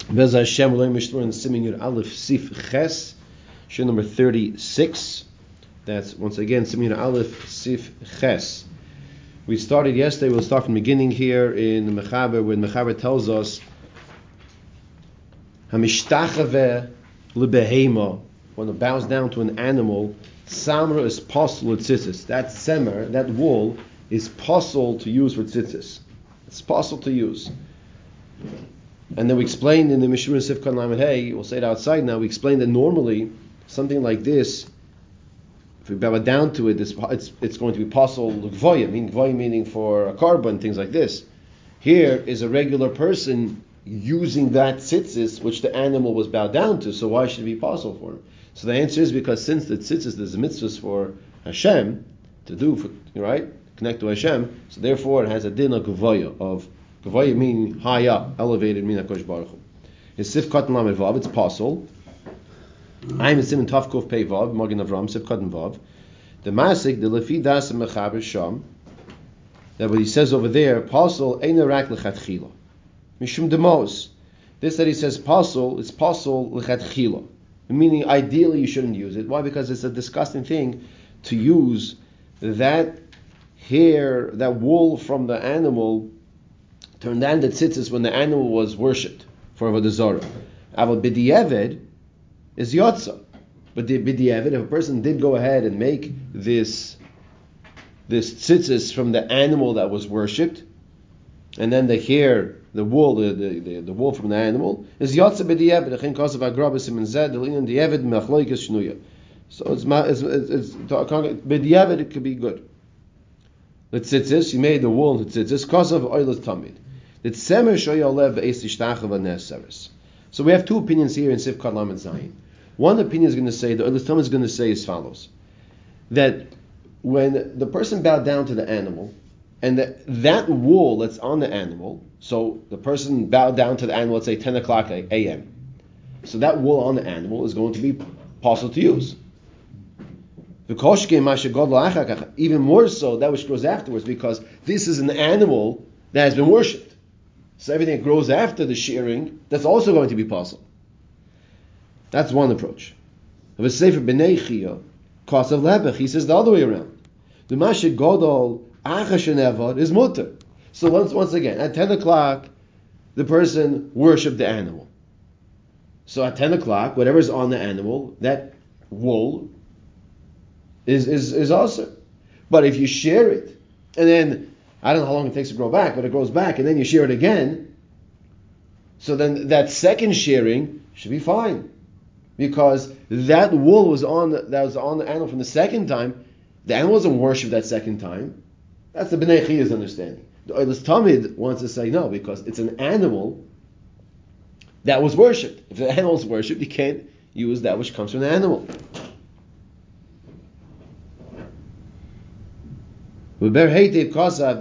Bez Hashem, we're learning Mishnah in Siman Yud Aleph Sif Ches, Shir number 36. That's once again Siman Yud Aleph Sif Ches. We started yesterday. We'll start from the beginning here in the Mechaber, when Mechaber tells us Hamishtachave lebehema, when it bows down to an animal, Samra is possible with tzitzis. That semer, that wool, is possible to use for tzitzis. It's possible to use. And then we explained in the Mishmur Sifkan Lamed Hey, we'll say it outside now, we explained that normally something like this, if we bow it down to it, it's going to be possible gvoya, meaning for a carbon, things like this. Here is a regular person using that tzitzis which the animal was bowed down to, so why should it be possible for him? So the answer is because since the tzitzis, there's a mitzvah for Hashem to do, right? Connect to Hashem, so therefore it has a din of gvoya meaning high up, elevated, meaning HaKadosh Baruch Hu. It's Sif Katan Lamed Vav, it's possible. I'm a Siman Taf Kuf Pei Vav, Magen Avram, Sif Katan Vav. The Masik, the Lefi Das Mechaber Sham, that what he says over there, possible, Eina Rak L'Chatchila. Mishum Demos. This that he says possible, it's possible L'Chatchila. Meaning ideally you shouldn't use it. Why? Because it's a disgusting thing to use that hair, that wool from the animal, turned down the tzitzis when the animal was worshipped for Avodah Zarah. Aval b'di'evid is yotza. But the b'di'evid, if a person did go ahead and make this tzitzis from the animal that was worshipped, and then the hair, the wool, the wool from the animal, is yotza b'di'evid. Echin kosav agrabas imen zed, l'inyan di'evid m'achloikes shnuya. So it's b'di'evid, it could be good. The tzitzis, you made the wool into tzitzis, kosav oilas tamid. So we have two opinions here in Sif Katan Lamed Zayin. One opinion is going to say, the Oilas Tamid is going to say as follows: that when the person bowed down to the animal, and that wool that's on the animal, so the person bowed down to the animal, let's say 10 o'clock a.m., so that wool on the animal is going to be possible to use. Even more so, that which grows afterwards, because this is an animal that has been worshipped. So everything that grows after the shearing, that's also going to be possible. That's one approach. Of a Sefer B'nei Chia, Kosav Lebech, he says the other way around. The Masha Godol Achashenevad is mutter. So once again, at 10 o'clock, the person worshipped the animal. So at 10 o'clock, whatever's on the animal, that wool is awesome. But if you shear it, and then I don't know how long it takes to grow back, but it grows back, and then you shear it again, so then that second shearing should be fine, because that wool was on the animal from the second time. The animal wasn't worshipped that second time. That's the B'nei Chiya's understanding. The Oilas Tamid wants to say no, because it's an animal that was worshipped. If the animal is worshipped, you can't use that which comes from the animal. Like the B'nei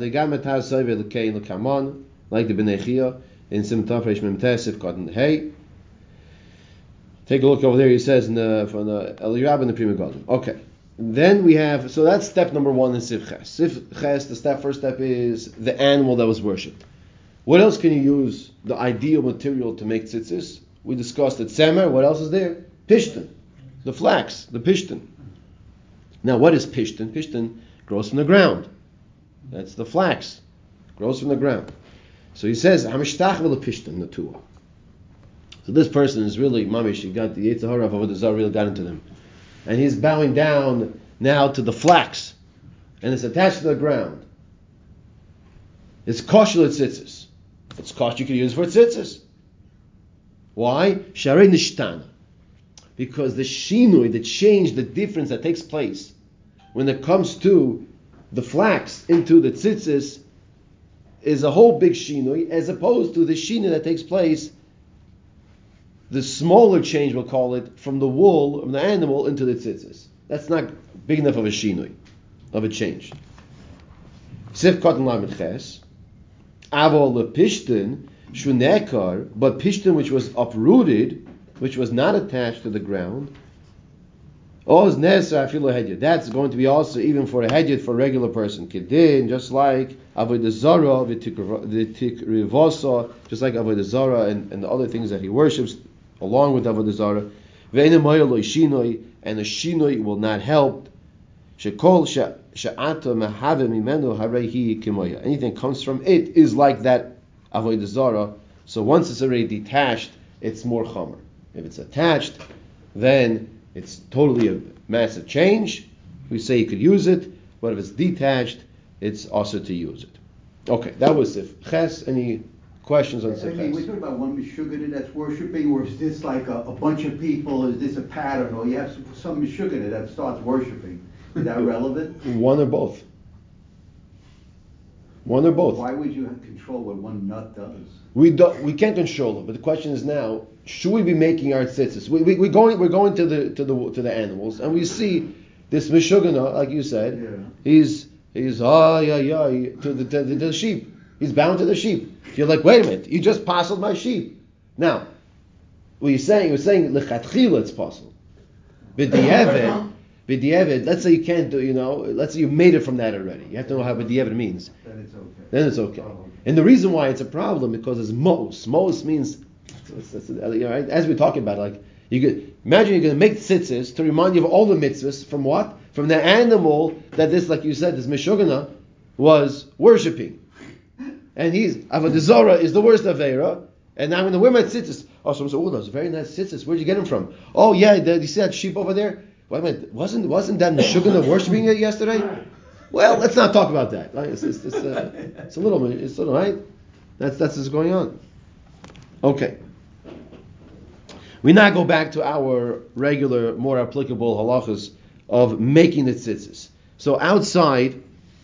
Chia in Sim Tafresh Memtesif Katan Hey. Take a look over there. He says from the Eliyab and the Prima Golden. Okay, then we have, so that's step number one in Sif Ches. Sif Ches, first step is the animal that was worshipped. What else can you use? The ideal material to make tzitzis. We discussed that semer. What else is there? Pishtan, the flax, the pishtan. Now, what is pishtan? Pishtan grows from the ground. That's the flax. Grows from the ground. So he says, Hamishtach v'le pishtan natua. So this person is really, mamish, he got the Yetzer Hara of Avodah Zarah really got into them. And he's bowing down now to the flax. And it's attached to the ground. It's kosher tzitzis. It's kosher, you can use for tzitzis. Why? Sharei nishtana. Because the shinui, the change, the difference that takes place when it comes to the flax into the tzitzis is a whole big shinui, as opposed to the shinui that takes place, the smaller change, we'll call it, from the wool of the animal into the tzitzis. That's not big enough of a shinui, of a change. Sif Katan Lamed Ches, Avol lepishtin shunekar, but pishtin which was uprooted, which was not attached to the ground, Oz Nesa Afilu Hedyet. That's going to be also even for a Hedyet for a regular person. Kedin, just like Avodah Zarah, V'Tikrivosa, just like Avodah Zarah and the other things that he worships along with Avodah Zarah. Ve'enem Moyelo Shinoi, and a Shinoi will not help. Shekol Sha'ata Mahave Mimenu Harehi Kimoya. Anything comes from it is like that Avodah Zarah. So once it's already detached, it's more chomer. If it's attached, then it's totally a massive change. We say you could use it, but if it's detached, it's also to use it. Okay, that was Sif Ches. Any questions on Sif Ches? We're talking about one Meshugana that's worshiping, or is this like a bunch of people? Is this a pattern, or you have some Meshugana that starts worshiping? Is that relevant? One or both. One or both. Why would you control what one nut does? We can't control it, but the question is now: should we be making our tzitzis? We're going to the animals, and we see this meshugana, like you said. Yeah. He's to the sheep. He's bound to the sheep. You're like, wait a minute, you just parceled my sheep. Now, what you're saying lechatchila it's possible. B'di'evid, let's say you can't do, let's say you made it from that already. You have to know how b'di'evid means. Then it's okay. Oh, okay. And the reason why it's a problem because it's mos. Mos means, right? As we're talking about, like you could imagine you're going to make tzitzis to remind you of all the mitzvahs from what? From the animal that this, like you said, this meshugana was worshipping. And Avodah Zarah is the worst Aveira. And now when the women had tzitzis, someone said, those are very nice tzitzis. Where'd you get them from? Oh yeah, you see that sheep over there? Wait a minute, wasn't that meshugana worshipping it yesterday? Well, let's not talk about that. It's a little right. That's what's going on. Okay. We now go back to our regular, more applicable halachas of making the tzitzis. So outside,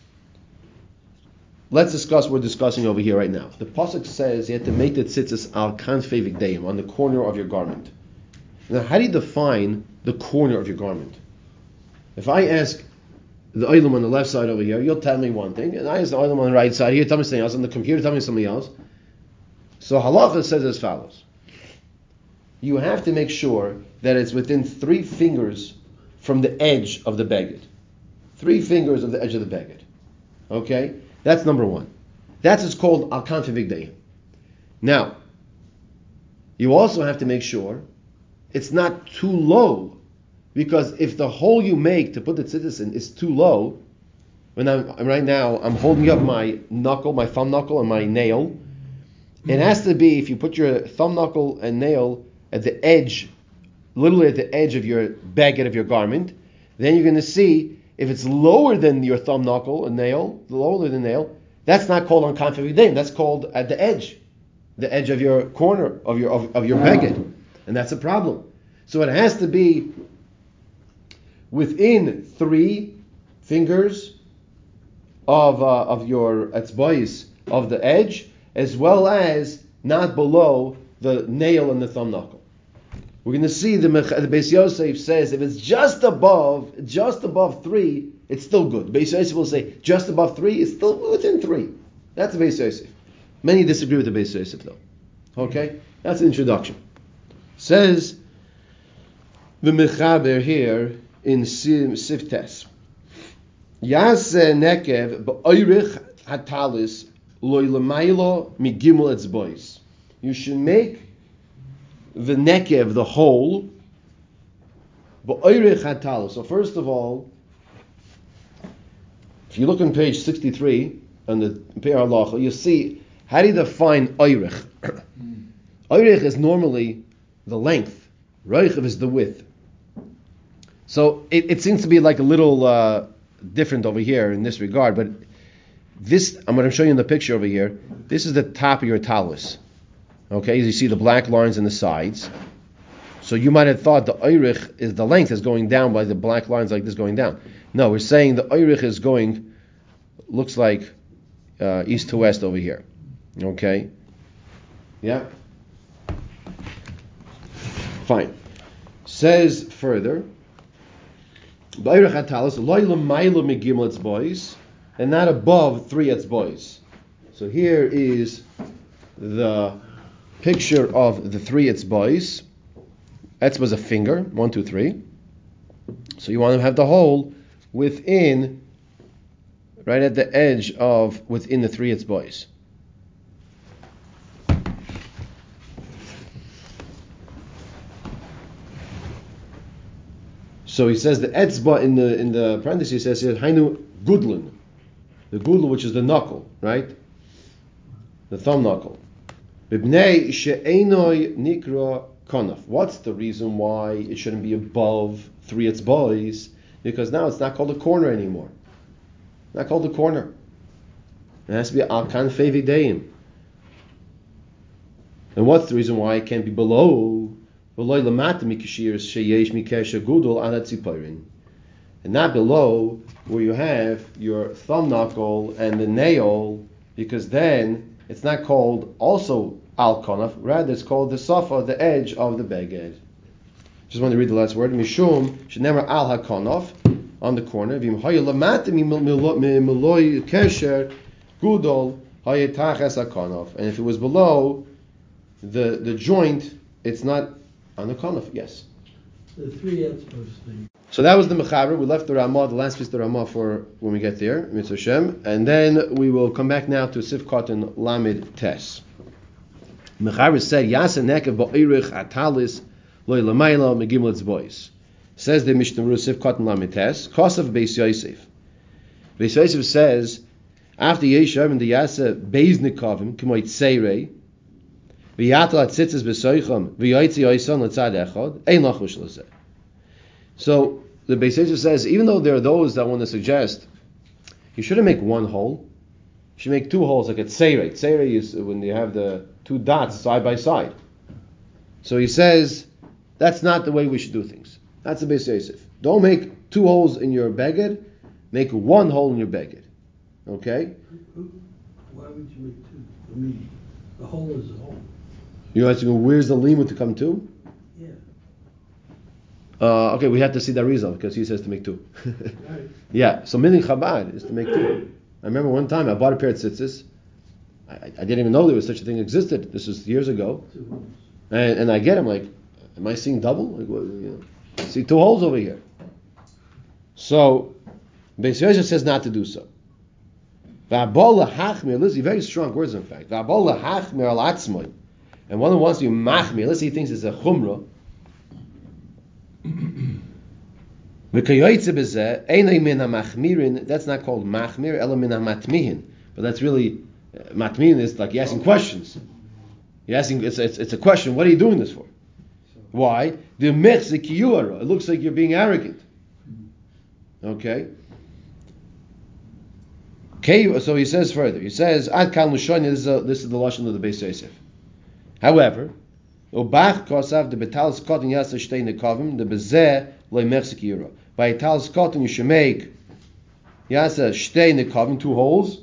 let's discuss what we're discussing over here right now. The pasuk says you have to make the tzitzis al kanfei v'gdeim, on the corner of your garment. Now, how do you define the corner of your garment? If I ask the oilam on the left side over here, you'll tell me one thing, and I ask the oilam on the right side here, tell me something else, on the computer tell me something else. So halacha says as follows. You have to make sure that it's within 3 fingers from the edge of the beged. 3 fingers of the edge of the beged. Okay? That's number 1. That's what's called al kanfei v'gdeim. Now, you also have to make sure it's not too low, because if the hole you make to put the tzitzis in is too low, when I'm holding up my knuckle, my thumb knuckle and my nail, it has to be, if you put your thumb knuckle and nail at the edge, literally at the edge of your baguette of your garment, then you're going to see if it's lower than your thumb knuckle and nail, lower than nail, that's not called on kanfei v'gdeim, that's called at the edge of your corner of your baguette. And that's a problem. So it has to be within 3 fingers of your etzbais of the edge, as well as not below the nail and the thumb knuckle. We're going to see the Beis Yosef says if it's just above 3, it's still good. Beis Yosef will say just above 3, it's still within 3. That's the Beis Yosef. Many disagree with the Beis Yosef though. Okay, that's an introduction. Says the Mechaber here in Siftes. Yase nekev ba'oirich hatalis loy lemaylo migimel etzbois. You should make the nekev, the hole, ba'oirich hatalis. So first of all, if you look on page 63 on the Pe'er Halacha, you see how do you define oirich? Oirich is normally the length. Reichav is the width. So it seems to be like a little different over here in this regard, but this, I'm going to show you in the picture over here, this is the top of your talus. Okay, as you see the black lines in the sides. So you might have thought the oirich is the length is going down by the black lines like this going down. No, we're saying the oirich is going, looks like east to west over here. Okay? Yeah? Fine. Says further, and not above 3 etzbois. So here is the picture of the 3 etzbois. Etzba is a finger, 1, 2, 3. So you want to have the hole within, right at the edge of within the 3 etzba'is. So he says the etzba in the parentheses, he says here hainu gudlin, the gudl, which is the knuckle, right? The thumb knuckle. Bibnei she'enoi nikra konaf. What's the reason why it shouldn't be above 3 etzba'is? Because now it's not called a corner anymore. Not called a corner. It has to be al kanfei v'deim. And what's the reason why it can't be below? And not below where you have your thumb knuckle and the nail, because then it's not called also al konaf, rather it's called the safa, the edge of the beged. Just want to read the last word. Mishum shenemar al hakonaf, on the corner. Vim hayalamata miloy kesher gudol hayetachas hakonaf. And if it was below the joint, it's not on the konaf. Yes. The 3 etzbos thing. So that was the mechaber. We left the Ramah, the last piece of the Ramah, for when we get there, Mitzvah Shem, and then we will come back now to Sifkat and Lamed Tes. Mechaber said, "Yasa nekev ba'irich atalis loy lamayla megimel etzbos." Says the Mishnah Berurah Sifkat and Lamed Tes. Kosav Beis Yosef. Beis Yosef says after Yeshav and the Yasa Beis Nikovim K'moy Tzeirei V'yatal atzitzes b'soicham v'yoytzi yoyson l'tzad echad ein lachush l'zeh. So the Beis Yosef says, even though there are those that want to suggest you shouldn't make one hole, you should make 2 holes like a tzeirei. Tzeirei is when you have the 2 dots side by side. So he says that's not the way we should do things. That's the Beis Yosef. Don't make 2 holes in your beged, make 1 hole in your beged. Okay? Why would you make 2? I mean, the hole is a hole. You're asking where's the limud to come to? Yeah. Okay, we have to see the result because he says to make 2. Right. Yeah, so Minin Chabad is to make 2. I remember one time I bought a pair of tzitzis. I didn't even know there was such a thing existed. This was years ago. 2 holes. And I get him like, am I seeing double? Like, what, I see 2 holes over here. So Beis Yosef says not to do so. V'abol lahachmir, listen, very strong words in fact. V'abol lahachmir al atzmoi. And one who wants to be machmir, let's say he thinks it's a chumrah. That's not called machmir, ela min matmihin. But that's really, matmihin is like you're asking questions. You're asking, it's a question, what are you doing this for? Why? It looks like you're being arrogant. Okay? So he says further, he says, Ad kan l'shon, this is the lashon of the Beis Yosef. However, Obach kosav the betal skotin yasa shtei nekavim the bezeh loy mechzik yura. By betal skotin you should make yasa shtei nekavim 2 holes,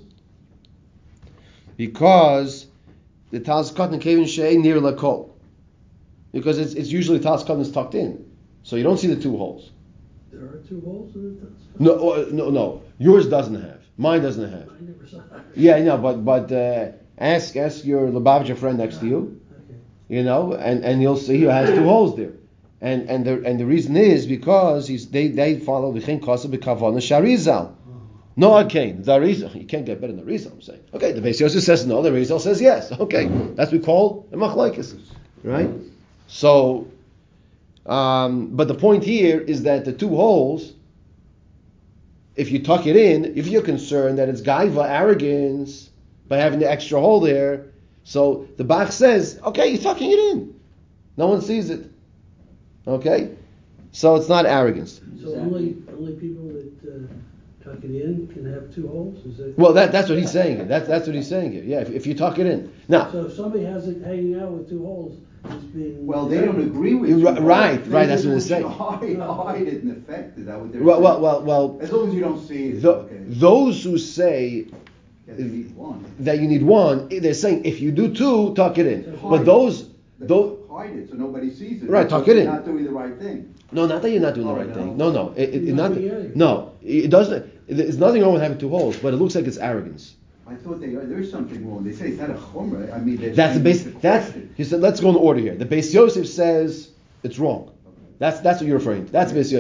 because the tal skotin kevin shei near lakol, because it's usually tal skotin is tucked in, so you don't see the 2 holes. There are 2 holes in the top? No. Yours doesn't have. Mine doesn't have. I never saw that. Yeah, no, but ask your Lubavitcher friend next to you. And you'll see he has 2 holes there, and the reason is because they follow v'chein kosa b'kavana sharizal. No, again the Arizal, you can't get better than the Arizal. I'm saying, okay, the Beis Yosef says no, the Arizal says yes. Okay, that's what we call a machlokes, right? So, but the point here is that the 2 holes, if you tuck it in, if you're concerned that it's gaiva, arrogance, by having the extra hole there. So the Bach says, okay, you're tucking it in. No one sees it. Okay? So it's not arrogance. So only people that tuck it in can have 2 holes? Is that? Well, that's what he's saying here. That's what he's saying here. Yeah, if you tuck it in. Now, so if somebody has it hanging out with 2 holes, it's being... Well, they don't agree with you. Right, that's what they're saying. Hide it in effect. Is that what they're saying? Well. As long as you don't see it, okay. Those who say that you need 1. That you need 1, they're saying if you do 2, tuck it in. But those hide it so nobody sees it. Right, tuck it in. You're not doing the right thing. No, not that you're not doing the right thing. No. It doesn't. There's nothing wrong with having 2 holes, but it looks like it's arrogance. I thought there's something wrong. They say it's not a chumrah. I mean, that's the base. He said. Let's go in order here. The Beis Yosef says it's wrong. That's what you're referring to. That's Beis Yosef.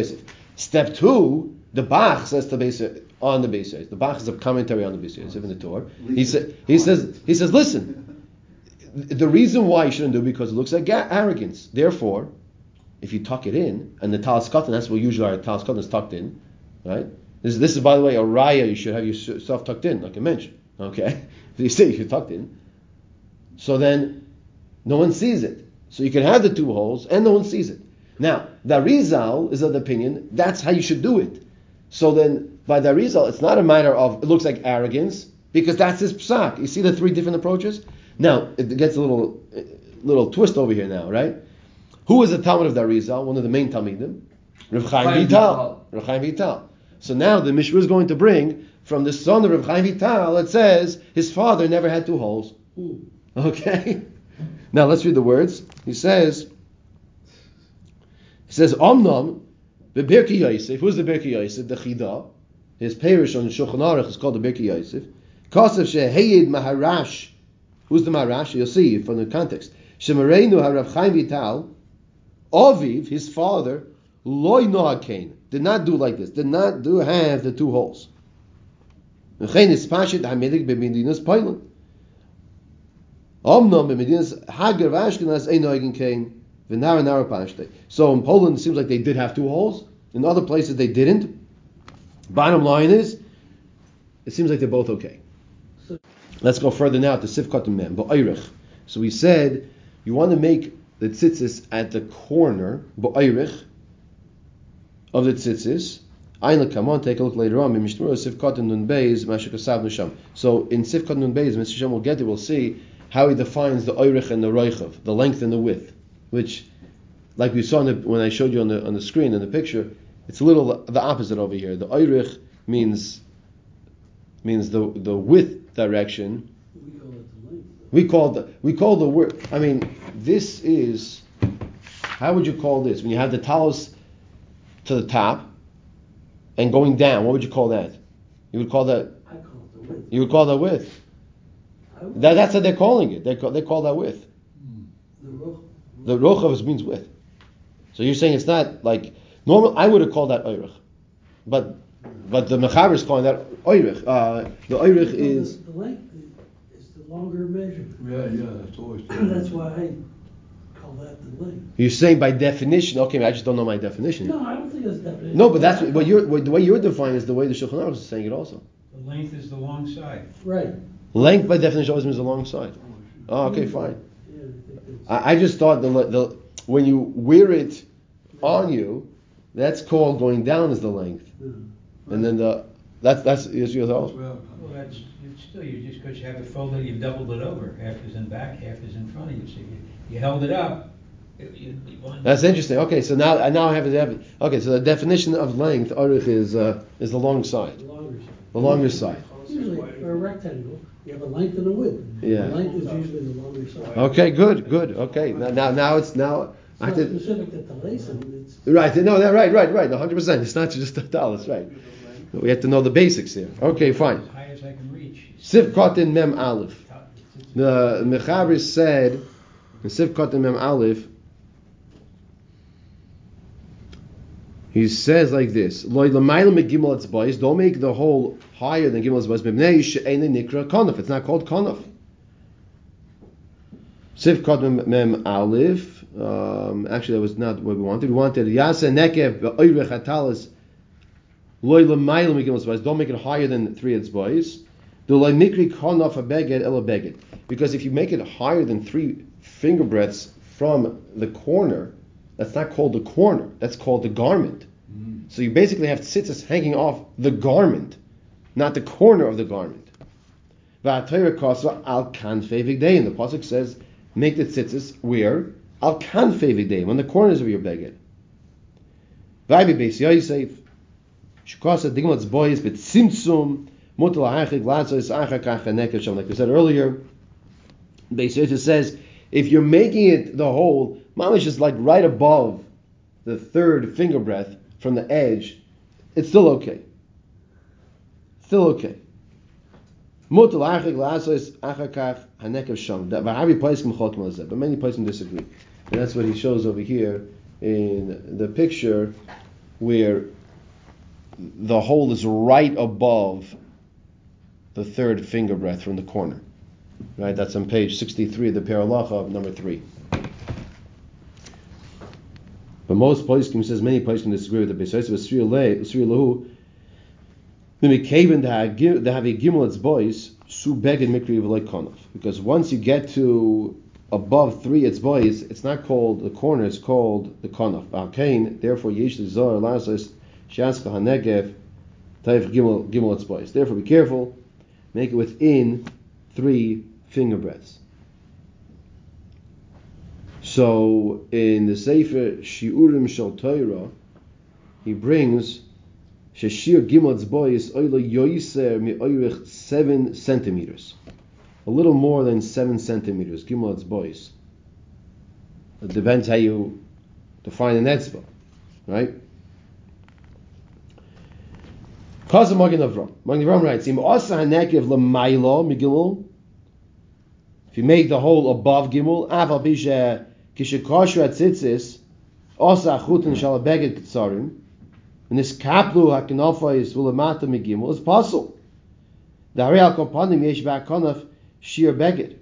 Step 2, the Bach says to Beis on the Beis. The Bach is a commentary on the Beis Yosef in the Torah. He says, listen, the reason why you shouldn't do it because it looks like arrogance. Therefore, if you tuck it in, and the talis katan, that's what usually our talis katan is tucked in, right? This is, by the way, a raya. You should have yourself tucked in, like I mentioned. Okay, if you say you're tucked in, so then no one sees it. So you can have the 2 holes, and no one sees it. Now, the Arizal is of the opinion that's how you should do it. So then, by the Arizal, it's not a matter of it looks like arrogance because that's his psak. You see the 3 different approaches. Now it gets a little twist over here now, right? Who is the Talmud of the Arizal? One of the main Talmidim, Rav Chaim Vital. Rav Chaim Vital. So now the Mishnah is going to bring from the son of Rav Chaim Vital. It says his father never had 2 holes. Okay. Now let's read the words. He says, Omnam beBirkei Yosef. Who's the Birkei Yosef? The Chida. His parish on Shulchan Aruch is called the Birkei Yosef. Kasav shehayid maharash. Who's the maharash? You'll see from the context. Shemareinu harav Chaim Vital. Aviv, his father, loy noakain, did not do like this. Did not have the 2 holes. V'chein is pashit hamidik b'medinas Poland. Omnam b'medinas Hagar v'Ashkenaz ein noagin kain. So in Poland, it seems like they did have 2 holes. In other places, they didn't. Bottom line is, it seems like they're both okay. Let's go further now to Sifkat Mem, Ba'ayrich. So we said, you want to make the tzitzis at the corner, Ba'ayrich, of the tzitzis. Come on, take a look later on. Sifkat Nun Beis, Mashakasav Nusham. So in Sifkat Nun Beis, Mr. Shem will get there, we'll see how he defines the Ayrich and the Reichav, the length and the width. Which, like we saw when I showed you on the screen in the picture, it's a little the opposite over here. The oirich means the width direction. We call the word. I mean, this is, how would you call this? When you have the talos to the top and going down, what would you call that? You would call that. I call it the width. You would call that width. That's how they're calling it. They call that width. The rochav means width. So you're saying it's not like normal. I would have called that oirich, but the mechaber is calling that oirich. The oirich is the length is the longer measure. Yeah, that's always. That's why I call that the length. You're saying by definition. Okay, I just don't know my definition. No, I don't think that's definition. No, but that's what the way you're defining is the way the Shulchan Aruch is saying it also. The length is the long side. Right. Length by definition always means the long side. Oh, okay, fine. I just thought the when you wear it on you, that's called going down as the length, and then that's your thought. Well, that's still just because you have it folded, you've doubled it over. Half is in back, half is in front of you. So you held it up. That's interesting. Okay, so now I have it. Okay, so the definition of length aruch is the long side. The longer side. Usually for a rectangle, you have a length and a width. Yeah. The length is usually the longer side. Okay, good. Okay, now it's now. It's not specific to Talaisim. It's Right. No, that right. 100%. It's not just the talis, right? We have to know the basics here. Okay, fine. As high as I can reach. Sivkot in Mem Aleph. The Mechaber said in Sivkot in Mem Aleph. He says like this: don't make the hole higher than Gimel Atzbais. It's not called Konaf. Sivkot Mem Aleph. Actually, that was not what we wanted. We wanted Yasa Nekev Be'oirech Hatalis Loy L'mayil Megimel Atzbais. Don't make it higher than 3 Atzbais. The Loy Mikri Konaf HaBeged Ela Beged. Because if you make it higher than 3 finger breadths from the corner, that's not called the corner. That's called the garment. So you basically have tzitzis hanging off the garment, not the corner of the garment. V'atayra kasva al kanfei vigdei. And the pasuk says, make the tzitzis where al kanfei vigdei, on the corners of your beged. V'aybi beis Yosef shukasa digmat zboyis betzimtzum mutal ha'achik latzos achakach hanekev sham. Like we said earlier, Beis Yosef says, if you're making it the hole, mamish is like right above the 3rd finger breadth from the edge, it's still okay. But many places disagree. And that's what he shows over here in the picture where the hole is right above the third finger breadth from the corner. Right, that's on page 63 of the Paralacha of number 3. But most poskim, says many poskim disagree with the Beis Yosef, Sri Lahu, they have a gimel boys su beged mikri v'loy konof, because once you get to above 3 its boys, it's not called the corner, it's called the konof. Therefore, yesh l'zor lasos shaska hanegev taif gimel its boys. Therefore, be careful, make it within 3 finger breadths. So in the Sefer Shiurim Shel Torah, he brings Sheshir Gimel Boys Oila Yoiser Mi Oirich 7 centimeters, a little more than 7 centimeters. Gimel Boys. It depends how you define an etzba, right? Kazam Magen Avram. Magen Avram writes, Im Asa Hanekev L'Mayla Migimel. If you make the hole above Gimel, Aval Bisha Kishakoshu Atzitzis, Osa Chutin Shalabeged Ketzarim, and this Kaplu Hakinofa is Vulamata Migimel, is possible. The Harial Kopanim Yesh Ba'akonaf Shir Beged.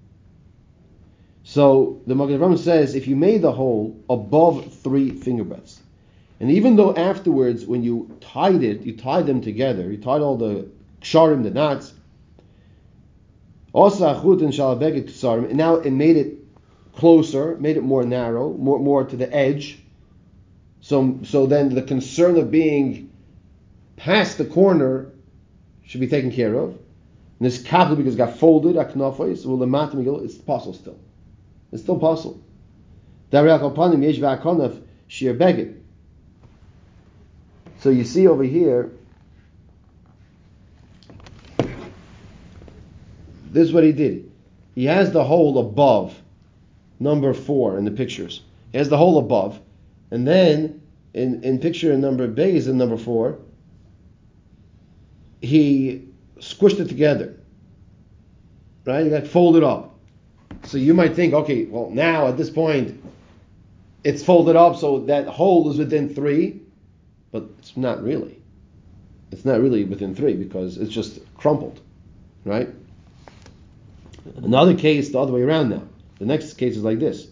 So the Magen Avraham says, if you made the hole above 3 finger breadths, and even though afterwards when you tied them together, you tied all the ksharim, the knots, and now it made it closer, made it more narrow, more to the edge. So then the concern of being past the corner should be taken care of. And this kapla, because it got folded, it's possible still. It's still possible. So you see over here, this is what he did. He has the hole above number 4 in the pictures. He has the hole above, and then in picture number Beis and number 4, he squished it together. Right? He got folded up. So you might think, okay, well now at this point it's folded up so that hole is within 3, but it's not really. It's not really within 3 because it's just crumpled. Right? Another case, the other way around now. The next case is like this.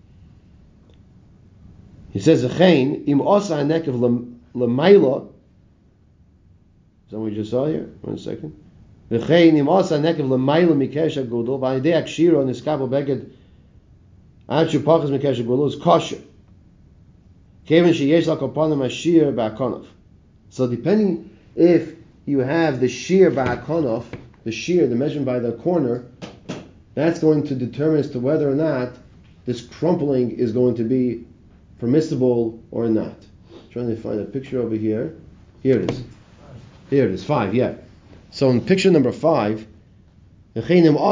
He says, "Echein im osa hanekev l'mayla." Is that what we just saw here? 1 second. Echein im osa hanekev l'mayla mikesh hagudol v'ayidei akshiro niskabel beged ad shu pachas mikesh hagudol is kosher. Kevan sheyesh l'kopanim ashir ba'akonof. So depending if you have the shear ba'akonof, the shear, the measurement by the corner, that's going to determine as to whether or not this crumpling is going to be permissible or not. I'm trying to find a picture over here. Here it is. Here it is, 5, yeah. So in picture number 5, so you made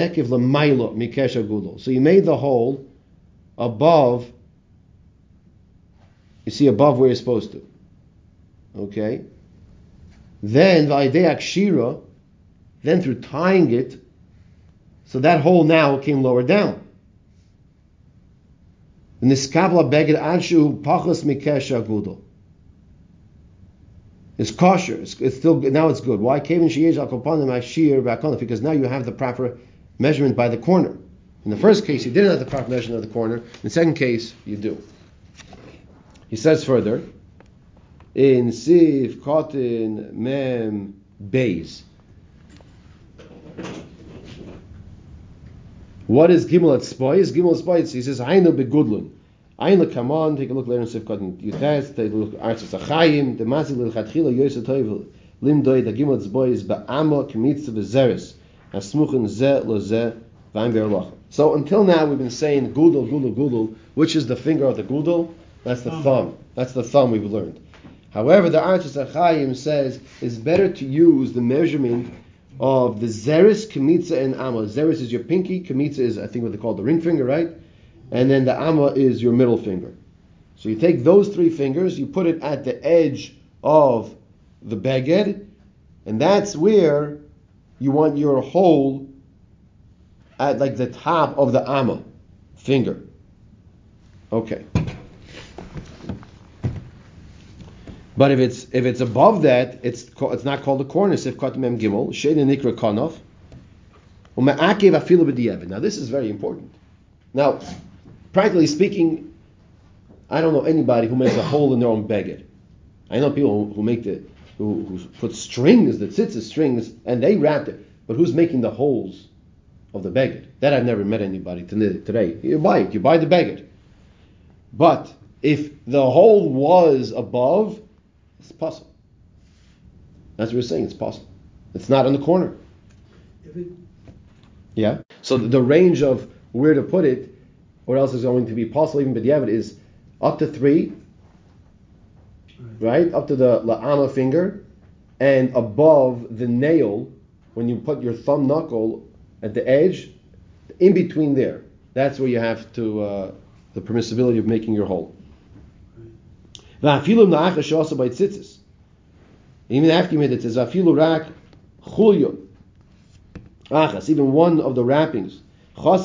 the hole above, you see above where you're supposed to. Okay? Then then through tying it, so that hole now came lower down. And this kabla beged anshu pachas mikesh agudol. It's kosher. It's still now it's good. Why? Because now you have the proper measurement by the corner. In the first case, you didn't have the proper measurement of the corner. In the second case, you do. He says further in Sif Kotin Mem Beis. What is Gimel at Spois? Gimel at Spois, he says, Hainu begudlun. Hainu, come on, take a look later in Sifkat Yutas, take a look at Artzis Achayim, the Masi L'Chatchila, Yosef Toivel, Limdoi, the Gimel at Spois, Ba'amo, Kemitza, Bezeres, Asmuchen, Zeh, Lozeh, Vaim Berloch. So until now we've been saying Gudel, which is the finger of the Gudel? That's the thumb. That's the thumb we've learned. However, the Artzis Achayim says it's better to use the measurement of the Zeres, Kemitza, and Amma. Zeres is your pinky, Kemitza is, I think, what they call the ring finger, right? And then the Amma is your middle finger. So you take those 3 fingers, you put it at the edge of the beged, and that's where you want your hole at like the top of the Amma finger. Okay. But if it's above that, it's not called a corner. Sifkat mem gimel shein nikra kanaf. Now this is very important. Now, practically speaking, I don't know anybody who makes a hole in their own beged. I know people who put strings, the tzitzis strings, and they wrap it. But who's making the holes of the beged? That I've never met anybody today. You buy the beged. But if the hole was above, it's possible. That's what we're saying. It's possible. It's not on the corner. Yeah. So the range of where to put it, or else is going to be possible, even b'diavad, is up to 3, right? Up to the la'ama finger, and above the nail, when you put your thumb knuckle at the edge, in between there. That's where you have to, the permissibility of making your hole. Even after you made it, it says, even one of the wrappings, and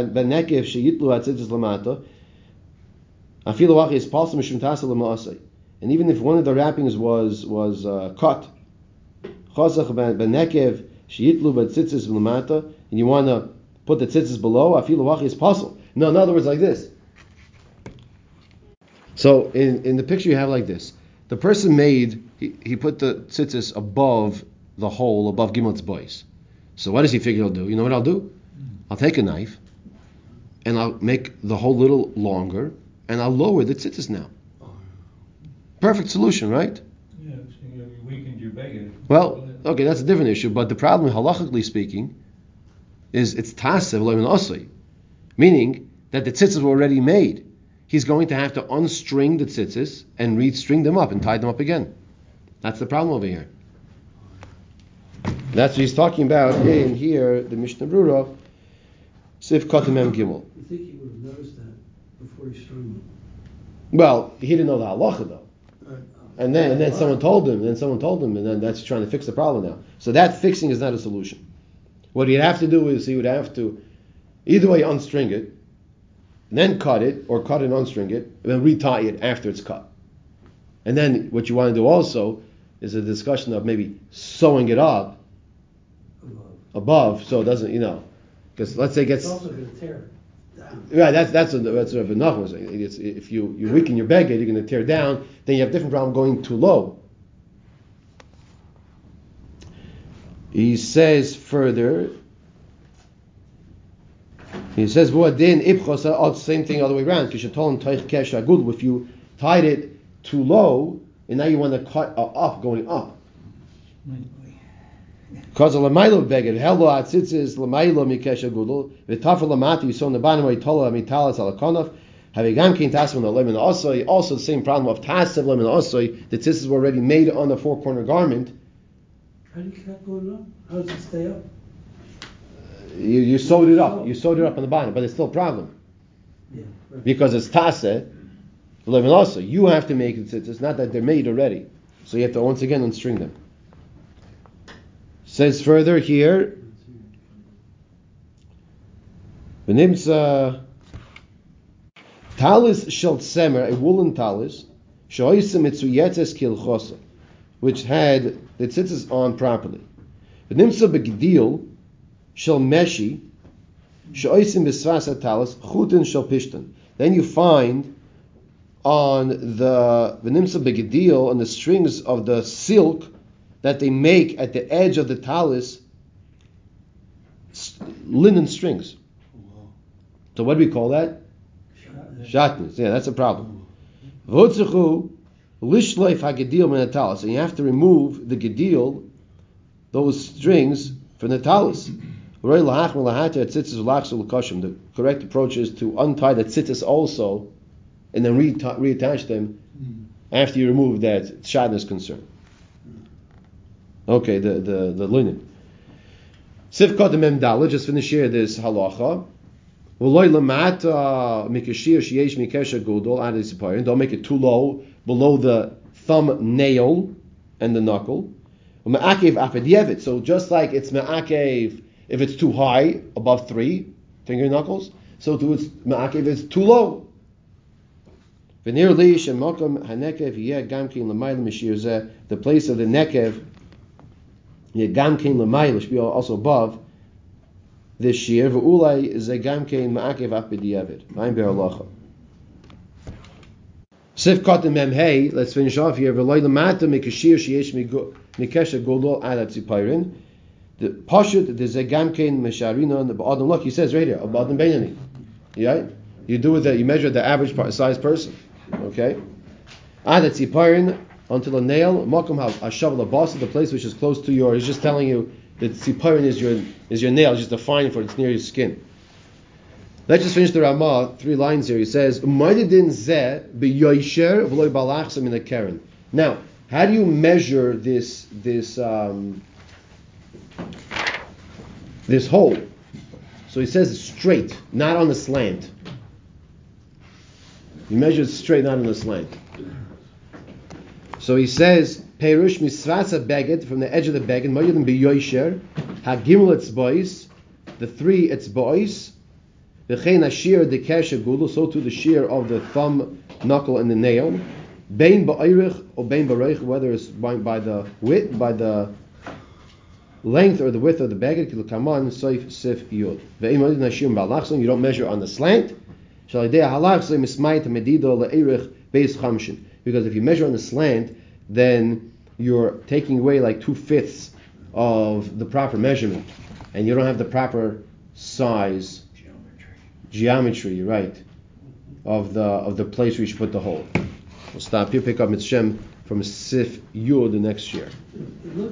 even if one of the wrappings was cut, and you want to put the tzitzis below, is possible. No, in other words, like this. So in the picture you have like this. The person he put the tzitzis above the hole, above Gimlet's boys. So what does he figure he'll do? You know what I'll do? I'll take a knife, and I'll make the hole a little longer, and I'll lower the tzitzis now. Perfect solution, right? Yeah, so you weakened your beged. Well, okay, that's a different issue, but the problem, halachically speaking, is it's tasev lo min osoi, meaning that the tzitzis were already made. He's going to have to unstring the tzitzis and re-string them up and tie them up again. That's the problem over here. That's what he's talking about in here, the Mishnah Brura, Sif Kotem Mem Gimel. You think he would have noticed that before he strung them? Well, he didn't know the halacha though. And then someone told him, and then that's trying to fix the problem now. So that fixing is not a solution. What he'd have to do is he would have to either way unstring it, and then cut it, or cut and unstring it, and then retie it after it's cut. And then what you want to do also is a discussion of maybe sewing it up above, so it doesn't, because let's say it gets. It's also going to tear it down. Right, that's sort of enough. If you weaken your beged, you're going to tear down. Then you have a different problem going too low. He says further. He says, same thing all the way around. If you tied it too low, and now you want to cut up, going up. Because of lamailo beged, hello atzitzis lamailo mikesha gudel, v'tafel lamati yison nebanamay tola mitalas alakonov, havigam kin tasman alemin osoi. Also the same problem of tasev alemin osoi. The tzitzis were already made on the 4-corner garment. How do you keep that going up? How does it stay up? You sewed it up. You sewed it up on the bottom, but it's still a problem. Yeah. Right. Because it's taseh alemin osoi. You have to make the tzitzis, not that they're made already. So you have to once again unstring them. Says further here, V'nimtza talis shel tzemer, a woolen talis, she'oisem mitzuyetes kilchosa, which had the tzitzis on properly. V'nimtza begedil shel meshi, she'oisem b'svas talis chutin shel pishtan. Then you find on the v'nimtza begedil, on the strings of the silk that they make at the edge of the talis, linen strings. So what do we call that? Shatnez. Yeah, that's a problem. V'otzechu lishleif hagedil min talis, and you have to remove the gedil, those strings, from the talis. The correct approach is to untie the tzitzis also, and then reattach them after you remove that shatnez concern. Okay, the linen. Sifkat mem daled, just finish here this halacha. Don't make it too low, below the thumbnail and the knuckle. So just like it's me'akev if it's too high, above 3 finger knuckles, so too it's me'akev if it's too low. V'nir li shemokom hanekev yeh gamkein l'mayla mishir zeh. The place of the nekev yeh gamkein l'mayla should be also above this shear. V'ulai zeh gamkein ma'akev ap b'diavad. V'ayim be'alacha. Sif Katan Mem Hey, let's finish off here. V'loy l'mata mikashir sheyesh mikesha godol ala tzipayrin. The Pashut, the Zegamkein Mesharina, the Ba'adam. Look, he says right here, Ba'adam Beinani. Yeah? You do with that, you measure the average size person. Okay? Ada Tziparin, until a nail, Makom HaShav Labasa, the place which is close to your, he's just telling you that Tziparin is your nail, just defining for it's near your skin. Let's just finish the Ramah, 3 lines here. He says, Umaydidin Zeh B'yoysher V'loy Balachsam in the Karen. Now, how do you measure this hole? So he says it's straight, not on the slant. You measure it straight, not on the slant. So he says, Perush misvasa beged, from the edge of the beged, Moyedim b'yoysher, hagimel etzbois, the 3 etzbois, v'chein ashir dekesha gulu, so to the shear of the thumb, knuckle, and the nail, bein ba'irich or bein ba'reich, whether it's by the width, by the length or the width of the beged, kilkaman soif sif yud. Ve'imodim nashim ba'lachson, you don't measure on the slant. Shalidei halachson mismayit medido le'irich beis chamshin. Because if you measure on the slant, then you're taking away like 2/5 of the proper measurement, and you don't have the proper size geometry, right, of the place where you should put the hole. We'll stop here. Pick up Mitzshem from Sif Yud the next year.